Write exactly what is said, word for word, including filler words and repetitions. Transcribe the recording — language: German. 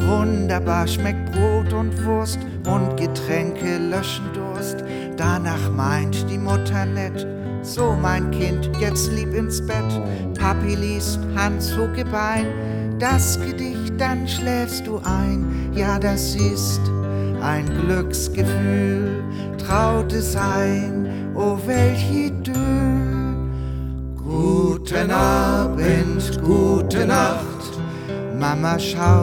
Wunderbar schmeckt Brot und Wurst und Getränke löschen Durst. Danach meint die Mutter nett: So, mein Kind, jetzt lieb ins Bett. Papi liest Hans Huckebein das Gedicht, dann schläfst du ein. Ja, das ist ein Glücksgefühl, traute sein, oh welch Idyll. Guten Abend, gute Nacht, Mama schaut